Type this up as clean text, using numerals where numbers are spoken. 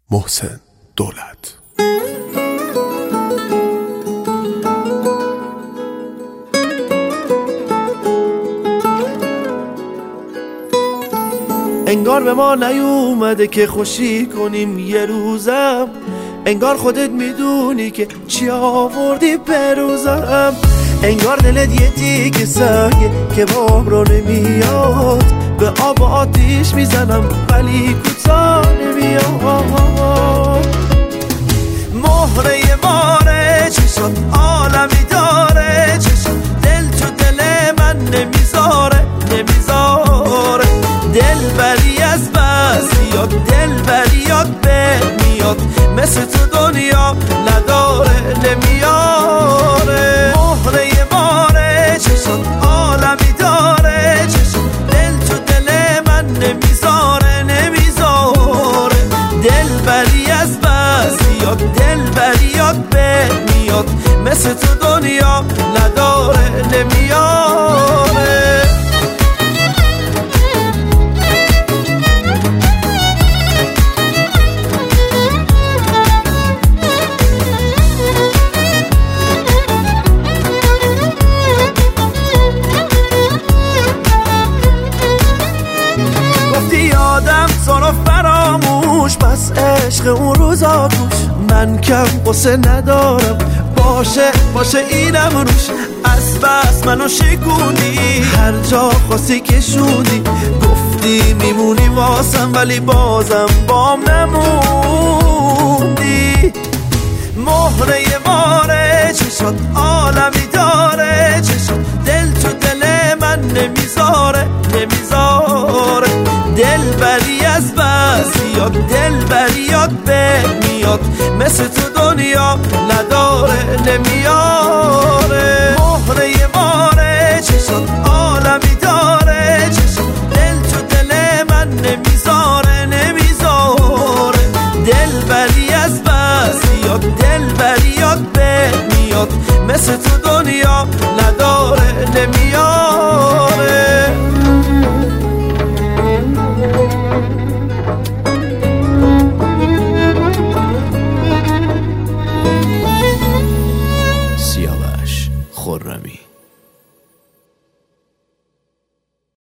محسن دولت. انگار به ما نیومده که خوشی کنیم یه روزم، انگار خودت میدونی که چی آوردی بروزم، انگار دلت یه تیک سنگه که بام رو نمیاد، به آب و آتیش میزنم ولی کوتاه نمیاد. مهره ماره چشات عالمی داره، چشات دل تو دل من نمیذاره، دل بری از بسیات، دل بریات به میاد، مثل تو دنیا نداره نمیاره. مهره ماره چشات عالمی داره، چشات دل تو دل من نمیذاره، دل بری از بسیات، دل بریات به میاد، مثل تو دنیا نداره نمیاره. یادم سارا فراموش، بس عشق اون روزا گوش، من کم قصه ندارم، باشه اینم روش، از بس منو شکوندی، هر جا خواستی کشوندی، گفتی میمونی واسم ولی بازم بام نموندی. مهره ماره چشات عالمی داره، چشات دل تو دل من نمیذاره، دل بری از بسیات، دل بریات به میاد، مثل تو دنیا نداره نمیاره. مهره ماره چشات عالمی داره، چشات دل تو دل من نمیذاره، دل بری از بسیات، دل بریات به میاد، مثل تو دنیا